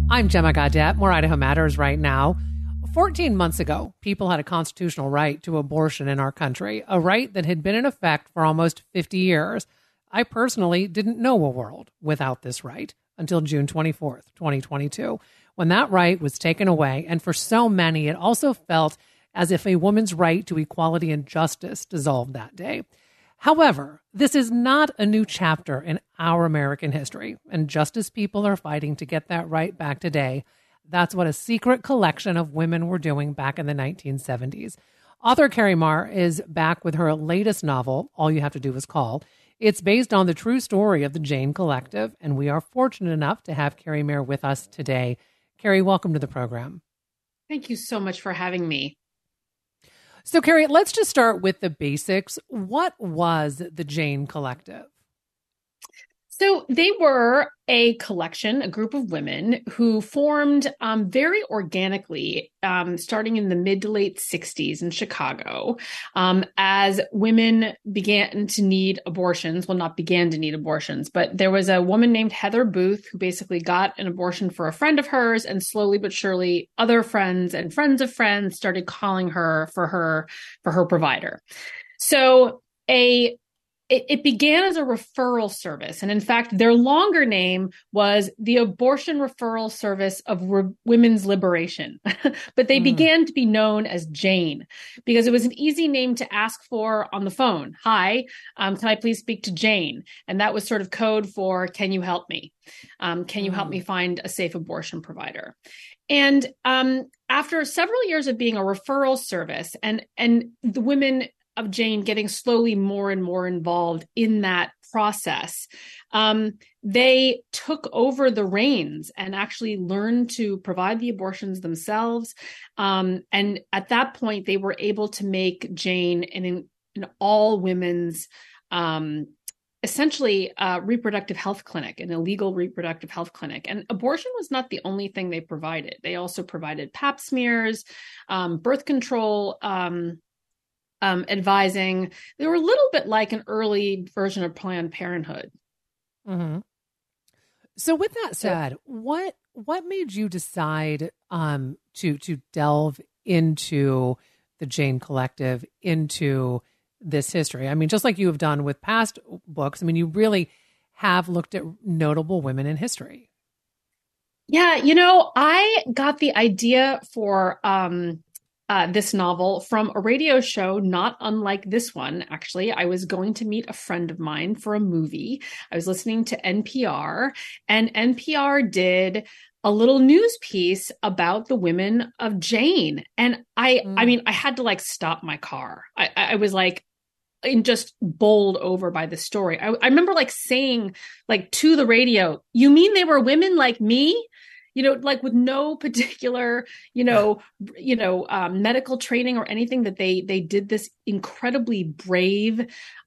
I'm Gemma Gaudette. More Idaho Matters right now. 14 months ago, people had a constitutional right to abortion in our country, a right that had been in effect for almost 50 years. I personally didn't know a world without this right until June 24th, 2022, when that right was taken away. And for so many, it also felt as if a woman's right to equality and justice dissolved that day. However, this is not a new chapter in our American history, and just as people are fighting to get that right back today, that's what a secret collection of women were doing back in the 1970s. Author Carrie Marr is back with her latest novel, All You Have to Do Is Call. It's based on the true story of the Jane Collective, and we are fortunate enough to have Carrie Marr with us today. Carrie, welcome to the program. Thank you so much for having me. So, Carrie, let's just start with the basics. What was the Jane Collective? So they were a collection, a group of women who formed very organically, starting in the mid to late 60s in Chicago, as women began to need abortions. Well, not began to need abortions, but there was a woman named Heather Booth who basically got an abortion for a friend of hers, and slowly but surely other friends and friends of friends started calling her for her provider. So It began as a referral service. And in fact, their longer name was the Abortion Referral Service of Women's Liberation. But they began to be known as Jane because it was an easy name to ask for on the phone. Hi, can I please speak to Jane? And that was sort of code for, can you help me? Can you help me find a safe abortion provider? And after several years of being a referral service and the women of Jane getting slowly more and more involved in that process, they took over the reins and actually learned to provide the abortions themselves. And at that point, they were able to make Jane an all women's, essentially reproductive health clinic, an illegal reproductive health clinic. And abortion was not the only thing they provided. They also provided pap smears, birth control, advising. They were a little bit like an early version of Planned Parenthood. Mm-hmm. So with that said, what made you decide to delve into the Jane Collective, into this history? I mean, just like you have done with past books, I mean, you really have looked at notable women in history. Yeah, I got the idea for this novel from a radio show, not unlike this one, actually. I was going to meet a friend of mine for a movie. I was listening to NPR, and NPR did a little news piece about the women of Jane. And I mean, I had to stop my car. I was just bowled over by the story. I remember saying to the radio, you mean they were women like me? With no particular, medical training or anything, that they did this incredibly brave,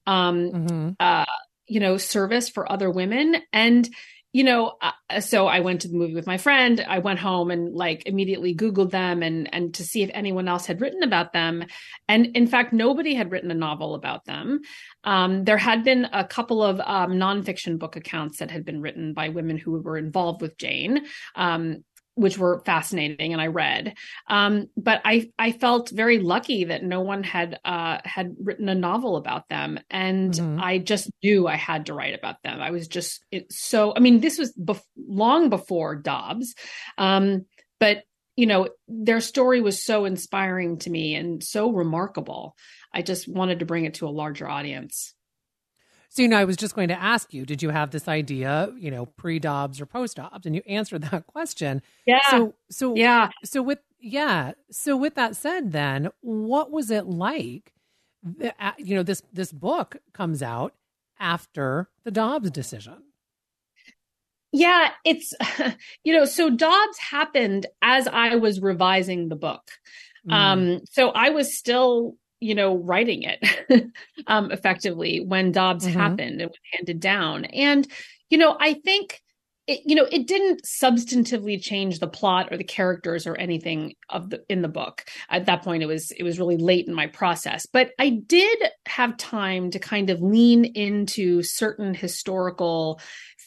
service for other women. And, so I went to the movie with my friend. I went home and immediately Googled them and to see if anyone else had written about them. And in fact, nobody had written a novel about them. There had been a couple of nonfiction book accounts that had been written by women who were involved with Jane, which were fascinating, and I read. But I felt very lucky that no one had written a novel about them, and I just knew I had to write about them. I was just this was long before Dobbs, but their story was so inspiring to me and so remarkable. I just wanted to bring it to a larger audience. So, I was just going to ask you, did you have this idea, pre-Dobbs or post-Dobbs? And you answered that question. Yeah. So with that said, then, what was it like? This book comes out after the Dobbs decision. Yeah, it's, so Dobbs happened as I was revising the book. So I was still writing it effectively when Dobbs happened and was handed down. And, I think it didn't substantively change the plot or the characters or anything in the book. At that point, it was really late in my process, but I did have time to kind of lean into certain historical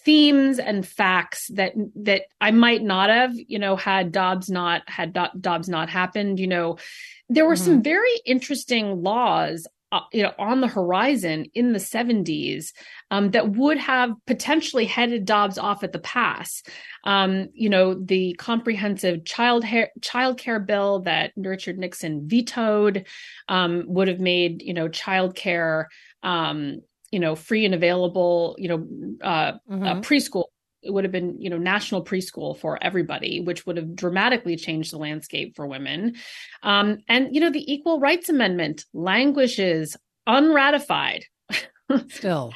themes and facts that I might not have, had Dobbs not happened. There were some very interesting laws, on the horizon in the 70s that would have potentially headed Dobbs off at the pass. The comprehensive child care bill that Richard Nixon vetoed would have made, child care, free and available, preschool. It would have been, national preschool for everybody, which would have dramatically changed the landscape for women. And, the Equal Rights Amendment languishes unratified. Still.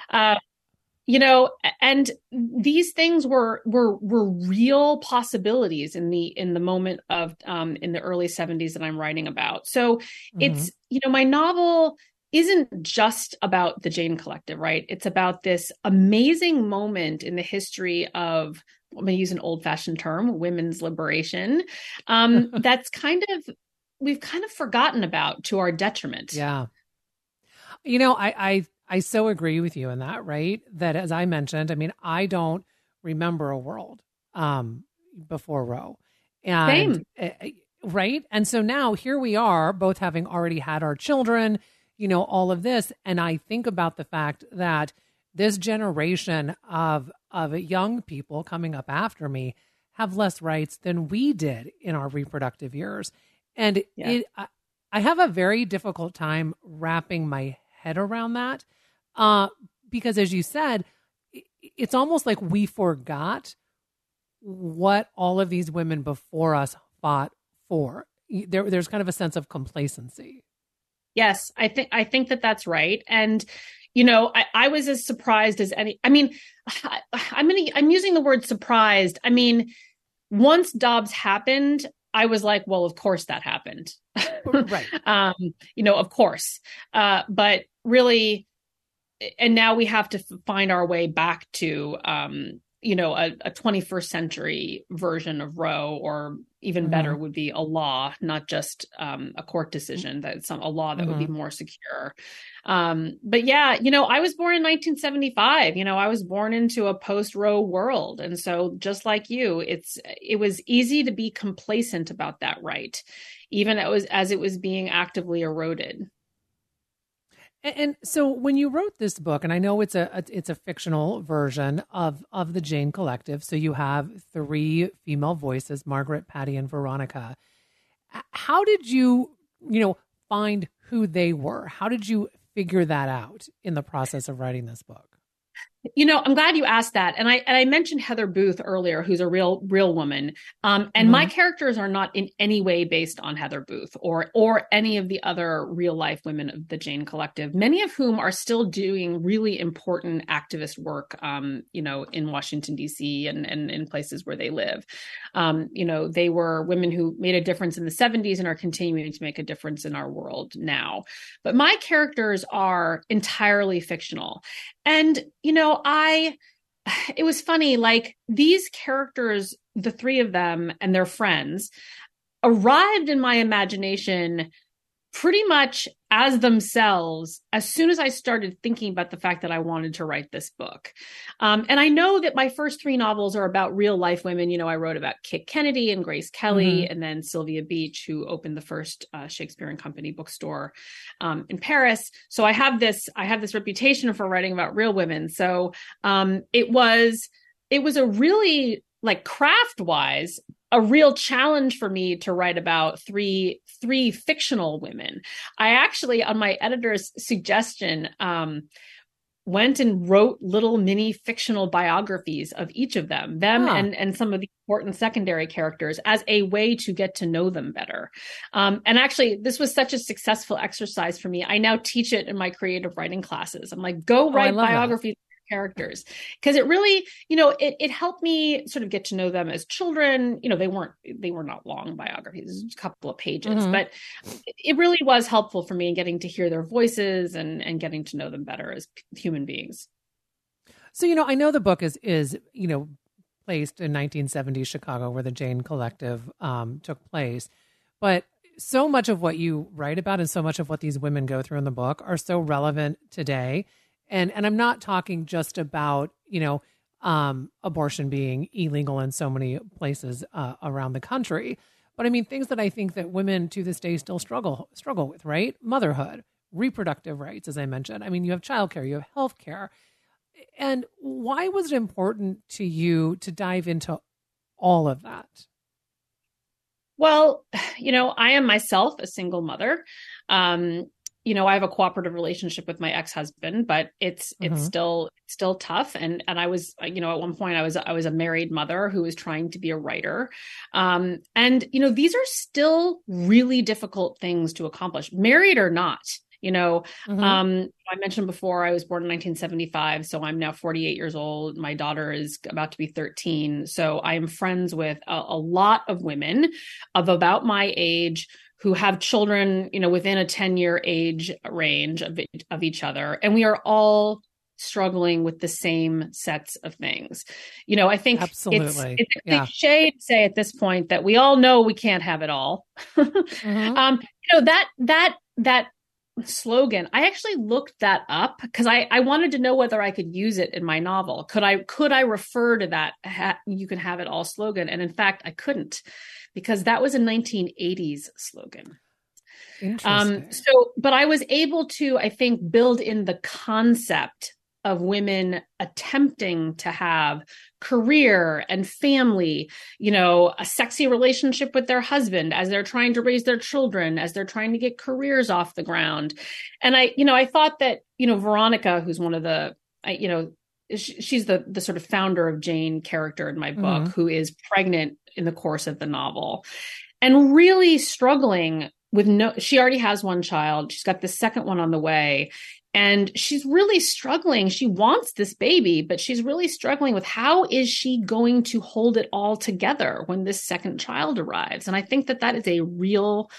And these things were real possibilities in the moment of, in the early 70s that I'm writing about. So it's, my novel isn't just about the Jane Collective, right? It's about this amazing moment in the history of, I'm going to use an old-fashioned term, women's liberation, that's we've kind of forgotten about to our detriment. Yeah. I so agree with you in that, right? That, as I mentioned, I don't remember a world before Roe. And, Same. Right? And so now here we are, both having already had our children, all of this. And I think about the fact that this generation of young people coming up after me have less rights than we did in our reproductive years. And I have a very difficult time wrapping my head around that because, as you said, it's almost like we forgot what all of these women before us fought for. There's kind of a sense of complacency. Yes, I think that that's right. And, I was as surprised as any. I'm using the word surprised. Once Dobbs happened, I was like, well, of course that happened. Right. Of course. But really, and now we have to find our way back to, a 21st century version of Roe, or even better would be a law, not just a court decision, a law that would be more secure. But yeah, I was born in 1975. I was born into a post-Roe world. And so just like you, it was easy to be complacent about that right, even as it was being actively eroded. And so when you wrote this book, and I know it's a fictional version of the Jane Collective, so you have 3 female voices, Margaret, Patty, and Veronica. How did you, find who they were? How did you figure that out in the process of writing this book? I'm glad you asked that. And I mentioned Heather Booth earlier, who's a real woman. And my characters are not in any way based on Heather Booth or any of the other real life women of the Jane Collective, many of whom are still doing really important activist work, in Washington, D.C. and in places where they live. They were women who made a difference in the 70s and are continuing to make a difference in our world now. But my characters are entirely fictional. And, it was funny, like these characters, the 3 of them and their friends, arrived in my imagination pretty much as themselves as soon as I started thinking about the fact that I wanted to write this book. And I know that my first 3 novels are about real life women. I wrote about Kit Kennedy and Grace Kelly, and then Sylvia Beach, who opened the first Shakespeare and Company bookstore in Paris. So I have this reputation for writing about real women. So it was a really, like, craft-wise, a real challenge for me to write about three fictional women. I actually, on my editor's suggestion, went and wrote little mini fictional biographies of each of them and some of the important secondary characters as a way to get to know them better. And actually, this was such a successful exercise for me. I now teach it in my creative writing classes. I'm like, go write biographies. Characters, because it really, it helped me sort of get to know them as children. They were not long biographies, just a couple of pages, but it really was helpful for me in getting to hear their voices and getting to know them better as human beings. So, I know the book is placed in 1970s Chicago, where the Jane Collective took place, but so much of what you write about and so much of what these women go through in the book are so relevant today. And I'm not talking just about, abortion being illegal in so many places around the country. But I mean, things that I think that women to this day still struggle with, right? Motherhood, reproductive rights, as I mentioned. I mean, you have childcare, you have healthcare. And why was it important to you to dive into all of that? Well, I am myself a single mother. I have a cooperative relationship with my ex-husband, but it's still tough. And I was, at one point I was a married mother who was trying to be a writer. These are still really difficult things to accomplish, married or not. I mentioned before I was born in 1975, so I'm now 48 years old. My daughter is about to be 13. So I am friends with a lot of women of about my age who have children, within a 10-year age range of each other. And we are all struggling with the same sets of things. I think absolutely. It's a cliche to say at this point that we all know we can't have it all. That slogan, I actually looked that up because I wanted to know whether I could use it in my novel. Could I refer to that you can have it all slogan? And in fact, I couldn't, because that was a 1980s slogan. Interesting. But I was able to, I think, build in the concept of women attempting to have career and family, a sexy relationship with their husband as they're trying to raise their children, as they're trying to get careers off the ground. And I thought that, Veronica, who's one of the, she's the sort of founder of Jane character in my book, who is pregnant in the course of the novel and really struggling with she already has one child. She's got the second one on the way. And she's really struggling. She wants this baby, but she's really struggling with how is she going to hold it all together when this second child arrives. And I think that is a real,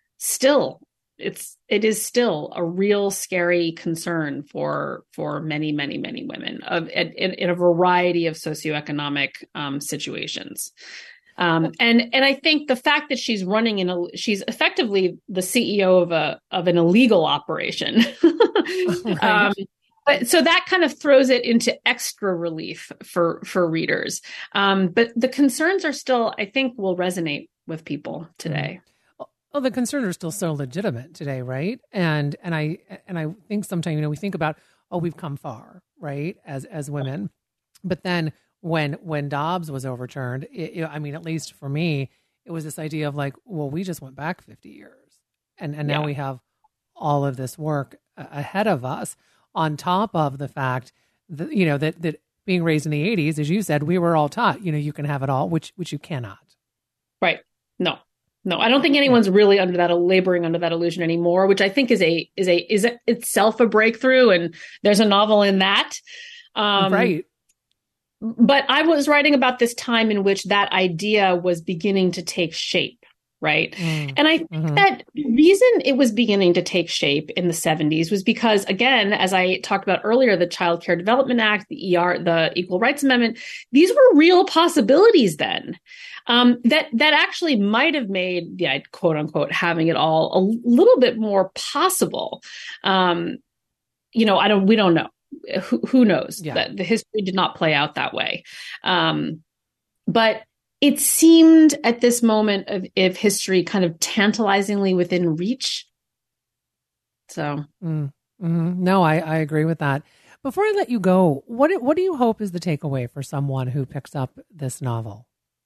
it is still a real scary concern for many, many, many women in a variety of socioeconomic situations. And I think the fact that she's she's effectively the CEO of an illegal operation. Right. So that kind of throws it into extra relief for readers. But the concerns are still, I think, will resonate with people today. Well, the concerns are still so legitimate today, right? And I think sometimes, we think about, we've come far, right, as women, but then when Dobbs was overturned, at least for me, it was this idea of like, well, we just went back 50 years, and now we have all of this work ahead of us, on top of the fact that that being raised in the 80s, as you said, we were all taught, you can have it all, which you cannot. Right. No, I don't think anyone's really laboring under that illusion anymore, which I think is itself a breakthrough, and there's a novel in that. Right. But I was writing about this time in which that idea was beginning to take shape, right? And I think that the reason it was beginning to take shape in the 70s was because, again, as I talked about earlier, the Child Care Development Act, the Equal Rights Amendment, these were real possibilities then. That actually might have made, quote unquote, having it all a little bit more possible. We don't know. Who knows? That the history did not play out that way. But it seemed at this moment of history kind of tantalizingly within reach. So, no, I agree with that. Before I let you go, what do you hope is the takeaway for someone who picks up this novel?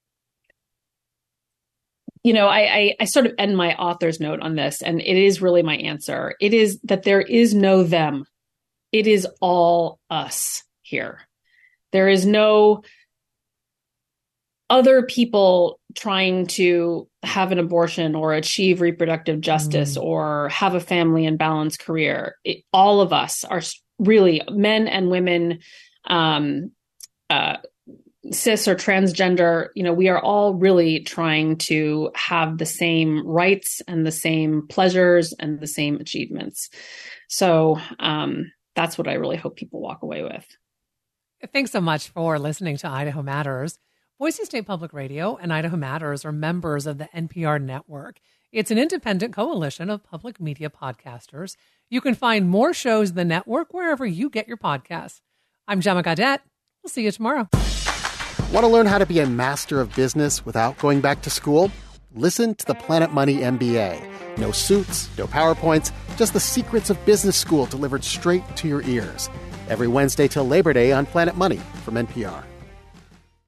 I sort of end my author's note on this, and it is really my answer. It is that there is no them. It is all us here. There is no other people trying to have an abortion or achieve reproductive justice or have a family and balanced career. All of us are really men and women, cis or transgender. We are all really trying to have the same rights and the same pleasures and the same achievements. So, that's what I really hope people walk away with. Thanks so much for listening to Idaho Matters. Boise State Public Radio and Idaho Matters are members of the NPR network. It's an independent coalition of public media podcasters. You can find more shows in the network wherever you get your podcasts. I'm Gemma Gaudette. We'll see you tomorrow. Want to learn how to be a master of business without going back to school? Listen to the Planet Money MBA. No suits, no PowerPoints, just the secrets of business school delivered straight to your ears. Every Wednesday till Labor Day on Planet Money from NPR.